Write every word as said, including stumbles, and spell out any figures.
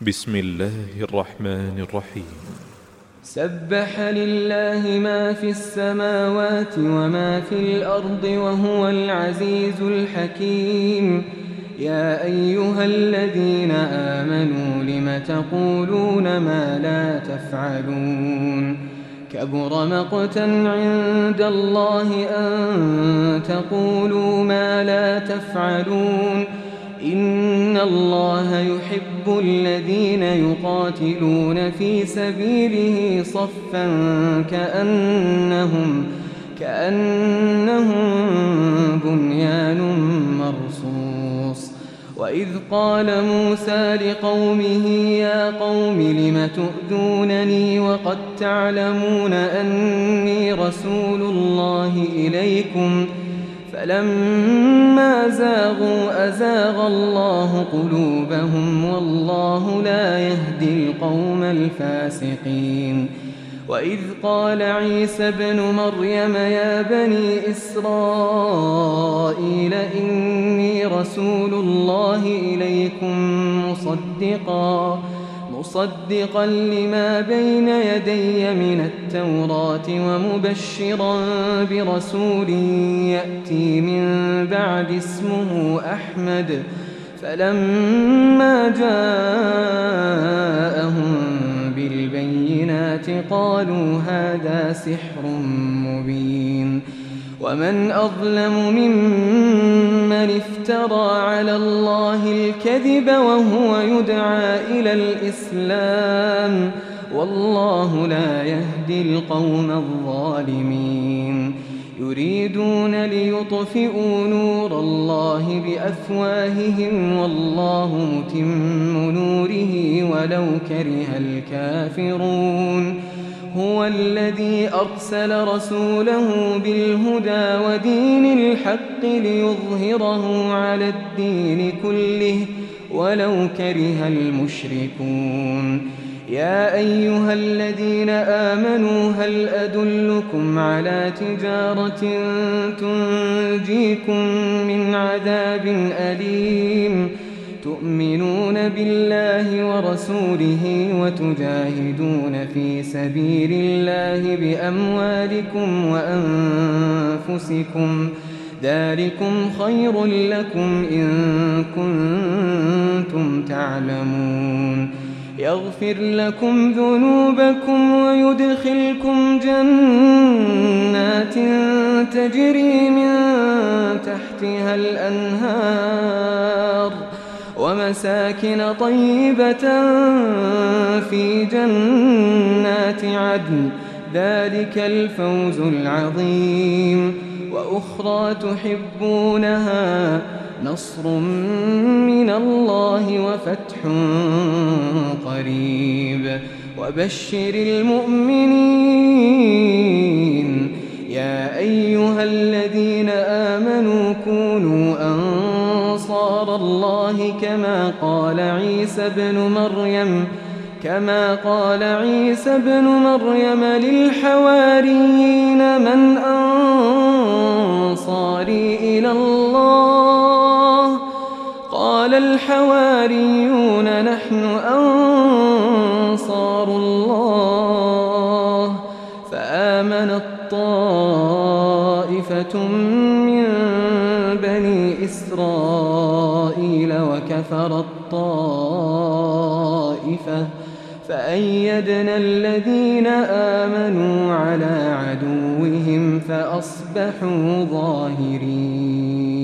بسم الله الرحمن الرحيم. سبح لله ما في السماوات وما في الأرض وهو العزيز الحكيم. يا أيها الذين آمنوا لم تقولون ما لا تفعلون؟ كبر مقتا عند الله أن تقولوا ما لا تفعلون. إن الله يحب الذين يقاتلون في سبيله صفا كأنهم, كأنهم بنيان مرصوص. وإذ قال موسى لقومه يا قوم لم تؤذونني وقد تعلمون أني رسول الله إليكم فلما زاغوا أزاغ الله قلوبهم والله لا يهدي القوم الفاسقين. وإذ قال عيسى ابن مريم يا بني إسرائيل إني رسول الله إليكم مصدقا مصدقا لما بين يدي من التوراة ومبشرا برسول يأتي من بعد اسمه أحمد. فلما جاءهم بالبينات قالوا هذا سحر مبين. ومن أظلم ممن افترى على الله الكذب وهو يدعى إلى الإسلام والله لا يهدي القوم الظالمين. يريدون ليطفئوا نور الله بأفواههم والله متم نوره ولو كره الكافرون. هو الذي أرسل رسوله بالهدى ودين الحق ليظهره على الدين كله ولو كره المشركون. يا أيها الذين آمنوا هل أدلكم على تجارة تنجيكم من عذاب أليم تؤمنون بالله ورسوله وتجاهدون في سبيل الله بأموالكم وأنفسكم ذلكم خير لكم إن كنتم تعلمون. يغفر لكم ذنوبكم ويدخلكم جنات تجري من تحتها الأنهار ومساكن طيبة في جنات عدن ذلك الفوز العظيم. وأخرى تحبونها نصر من الله وفتح قريب وبشر المؤمنين. يا أيها الذين آمنوا كونوا أنصار الله كما قال عيسى ابن مريم كما قال عيسى ابن مريم للحواريين من أنصاري إلى الله قال الحواريون نحن أنصار الله. فآمنت طائفة من بني إسرائيل وكفرت طائفة فأيدنا الذين آمنوا على عدوهم فأصبحوا ظاهرين.